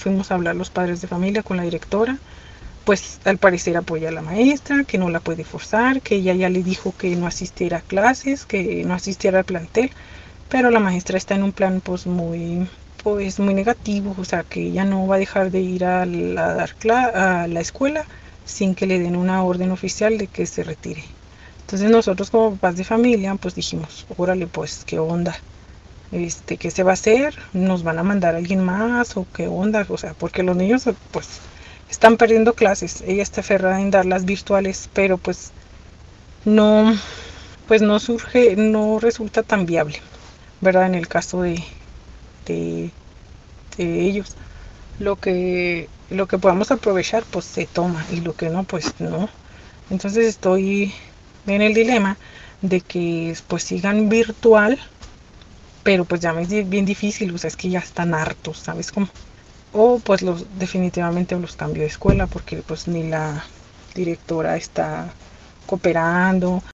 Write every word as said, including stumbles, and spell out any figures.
fuimos a hablar los padres de familia con la directora. Pues al parecer apoya a la maestra, que no la puede forzar, que ella ya le dijo que no asistiera a clases, que no asistiera al plantel, pero la maestra está en un plan pues muy pues muy negativo, o sea que ella no va a dejar de ir a la, dar a la escuela sin que le den una orden oficial de que se retire. Entonces nosotros como papás de familia pues dijimos, órale pues, ¿qué onda? Este, ¿qué se va a hacer? ¿Nos van a mandar a alguien más? ¿O qué onda? O sea, porque los niños pues están perdiendo clases. Ella está aferrada en darlas virtuales, pero pues no, pues no surge, no resulta tan viable, ¿verdad? En el caso de, de, de ellos. Lo que, lo que podamos aprovechar, pues se toma, y lo que no, pues no. Entonces estoy en el dilema de que pues sigan virtual, pero pues ya me es bien difícil, o sea, es que ya están hartos, ¿sabes cómo? O pues los definitivamente los cambio de escuela porque pues ni la directora está cooperando.